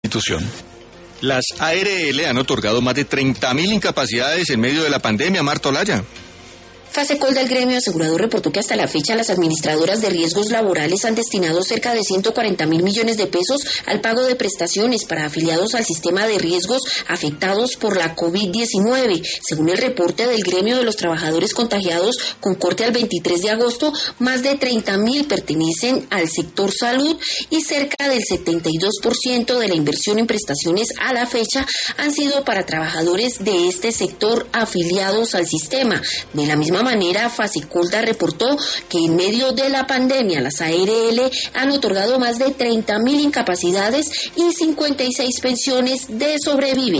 institución. Las ARL han otorgado más de 30.000 incapacidades en medio de la pandemia, Marta Olaya. Fasecol del gremio asegurador reportó que hasta la fecha las administradoras de riesgos laborales han destinado cerca de 140.000 millones de pesos al pago de prestaciones para afiliados al sistema de riesgos afectados por la COVID-19. Según el reporte del gremio de los trabajadores contagiados con corte al 23 de agosto, más de 30.000 pertenecen al sector salud y cerca del 72% de la inversión en prestaciones a la fecha han sido para trabajadores de este sector afiliados al sistema. De la misma manera, Fasicolda reportó que en medio de la pandemia las ARL han otorgado más de 30.000 incapacidades y 56 pensiones de sobrevivencia.